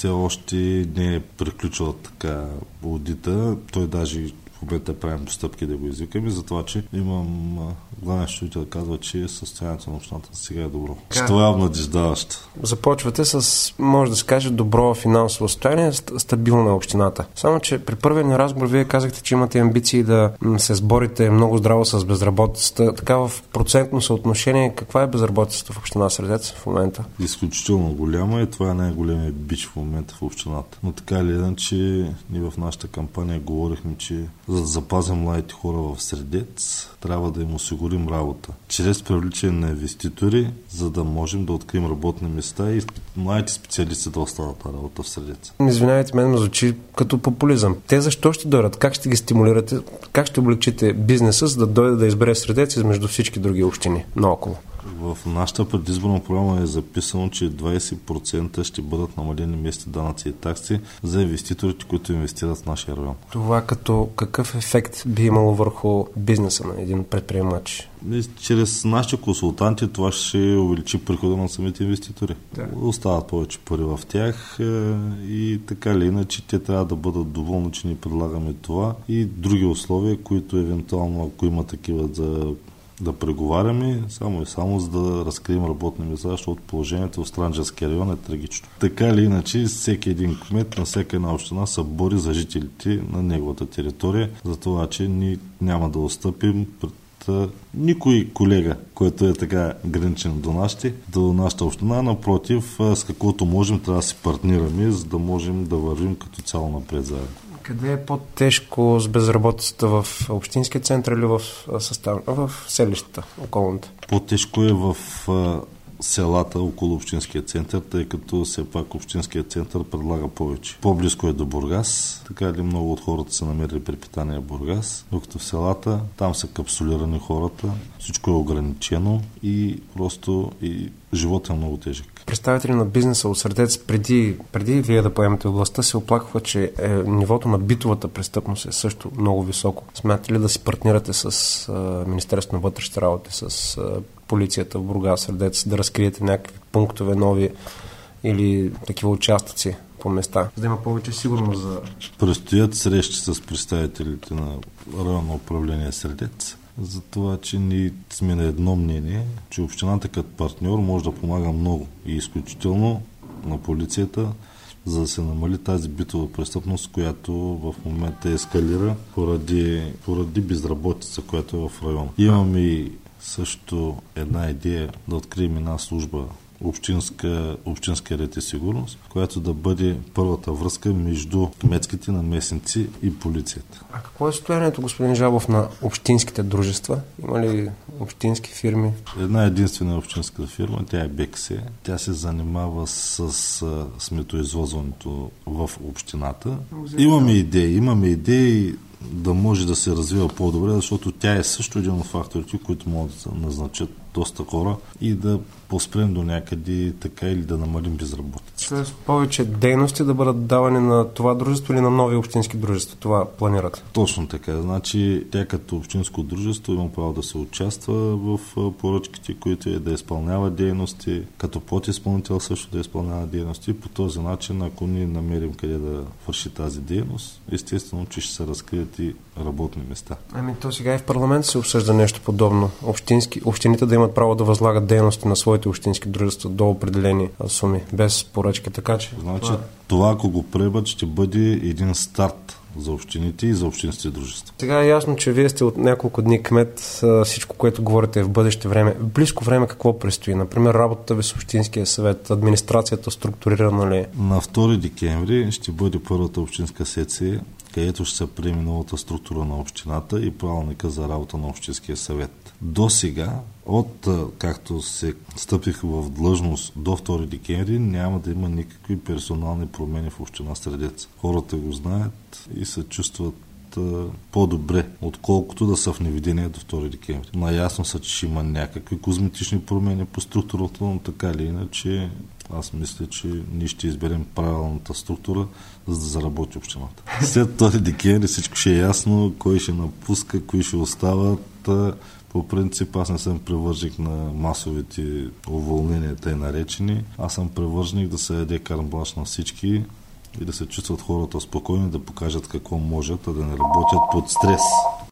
все още не е приключила така аудита. Той даже в момента правим стъпки да го извикаме, за това, че имам главен счетоводител казва, че състоянието на общината сега е добро. Че това е обнадеждаващо. Започвате с, може да се каже, добро финансово състояние, стабилна е общината. Само, че при първия ни разговор вие казахте, че имате амбиции да се сборите много здраво с безработицата. Така в процентно съотношение, каква е безработицата в община Средец в момента? Изключително голяма и това е най-големият бич в момента в общината. Но така или иначе, ние в нашата кампания говорихме, че за да запазим младите хора в Средец, трябва да им осигурим работа. Чрез привличане на инвеститори, за да можем да открием работни места и младите специалисти да останат на работа в Средец. Извинявайте, мен звучи като популизъм. Те защо ще дойдат? Как ще ги стимулирате? Как ще облегчите бизнеса, за да дойде да избере Средец измежду всички други общини наоколо? В нашата предизборна програма е записано, че 20% ще бъдат намалени местни данъци и такси за инвеститорите, които инвестират в нашия район. Това като какъв ефект би имало върху бизнеса на един предприемач? Чрез нашите консултанти това ще увеличи прихода на самите инвеститори. Да. Остават повече пари в тях и така или иначе те трябва да бъдат доволни, че ни предлагаме това и други условия, които евентуално, ако има такива да преговаряме, само за да разкрием работни места, защото положението в Странджанския район е трагично. Така или иначе, всеки един кмет на всяка една община се бори за жителите на неговата територия, за това, че ние няма да отстъпим пред никой колега, който е така граничен до нашата община. Напротив, с каквото можем, трябва да си партнираме, за да можем да вървим като цяло напред заедно. Къде е по-тежко с безработицата, в общинския център или в селищата околните? По-тежко е в селата около общинския център, тъй като все пак общинският център предлага повече. По-близко е до Бургас, така ли много от хората са намерили препитание в Бургас, докато в селата там са капсулирани хората, всичко е ограничено и просто животът е много тежък. Представители на бизнеса от Средец преди вие да поемете областта се оплаква, че нивото на битовата престъпност е също много високо. Смятате ли да си партнирате с Министерството на вътрешните работи, с полицията в Бургас, Средец, да разкриете някакви пунктове нови или такива участъци по места, за да има повече сигурност за... Предстоят срещи с представителите на районно управление Средец, за това, че ние сме на едно мнение, че общината като партньор може да помага много и изключително на полицията, за да се намали тази битова престъпност, която в момента ескалира поради безработица, която е в района. Имаме и също една идея да открием една служба общинска ред и сигурност, която да бъде първата връзка между кметските наместници и полицията. А какво е състоянието, господин Жабов, на общинските дружества? Има ли общински фирми? Една единствена общинска фирма, тя е БКС. Тя се занимава с сметоизвозването в общината. Имаме идеи да може да се развива по-добре, защото тя е също един от факторите, които могат да назначат доста хора и да поспрем до някъде така или да намалим безработица. Тоест повече дейности да бъдат давани на това дружество или на нови общински дружества? Това планирате? Точно така. Значи тя като общинско дружество има право да се участва в поръчките, които е да изпълнява дейности, като подизпълнител също да изпълнява дейности. По този начин, ако ние намерим къде да върши тази дейност, естествено, че ще се разкрият и работни места. То сега и в парламент се обсъжда нещо подобно. Общините да имат право да възлагат дейности на своите общински дружества до определени суми, без поръчка, така че... Значи, това ако го приемат, ще бъде един старт за общините и за общинските дружества. Сега е ясно, че вие сте от няколко дни кмет, всичко, което говорите е в бъдеще време. В близко време какво предстои? Например, работата ви с Общинския съвет, администрацията структурирана ли? На 2 декември ще бъде първата общинска сесия, където ще се приеме новата структура на общината и правилника за работа на Общинския съвет. До сега, както се стъпих в длъжност до 2 декември, няма да има никакви персонални промени в община Средец. Хората го знаят и се чувстват по-добре, отколкото да са в невидение до 2 декември. Наясно са, че има някакви козметични промени по структурата, но така или иначе аз мисля, че ние ще изберем правилната структура, за да заработи общината. След 2 декември всичко ще е ясно, кой ще напуска, кои ще остават. По принцип аз не съм привърженик на масовите уволнения, тъй наречени. Аз съм привърженик да се яде карт-бланш на всички и да се чувстват хората спокойни, да покажат какво можат, а да не работят под стрес.